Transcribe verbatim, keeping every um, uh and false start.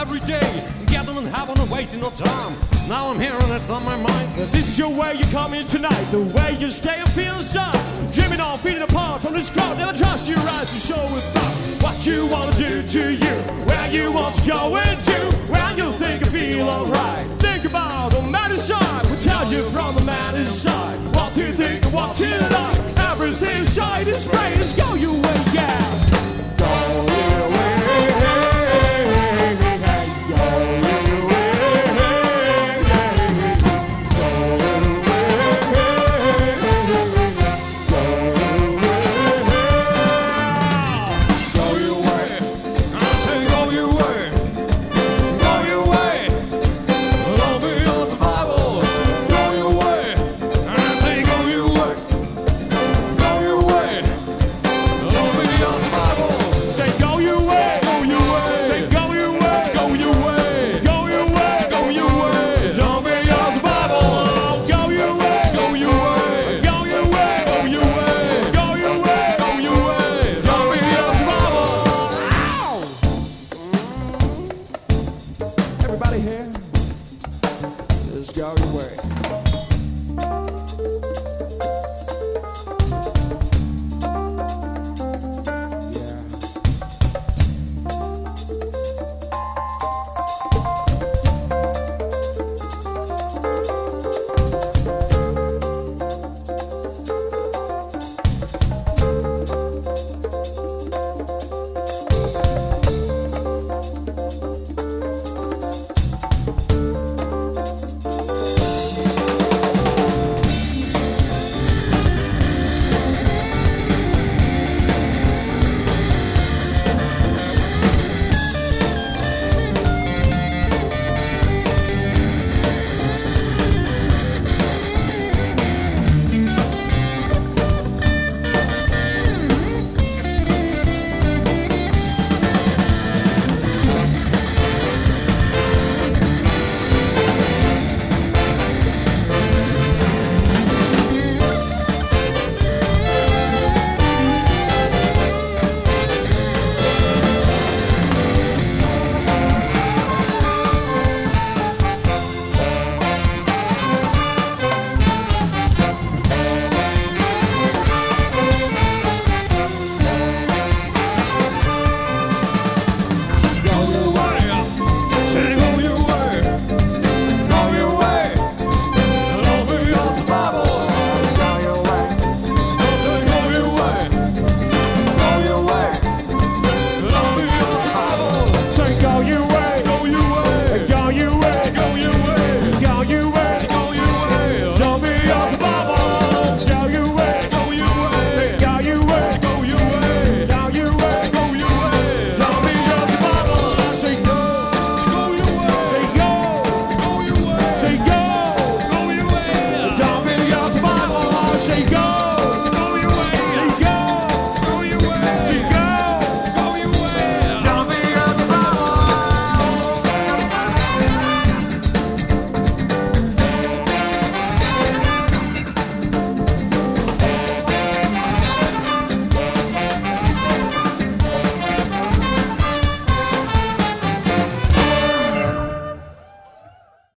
every day, getting and having and wasting no time. Now I'm here and it's on my mind. This is your way you come in tonight, the way you stay and feel inside. Dreaming on, feeling apart from this crowd. Never trust your eyes to show about what you want to do to you. Where you want to go and do, where you think you feel alright. Think about the man inside, will tell you from the man inside. What you think and what you like. Everything inside is praise. Go your way, yeah. Go your way. Everybody here, just go your way. Say go!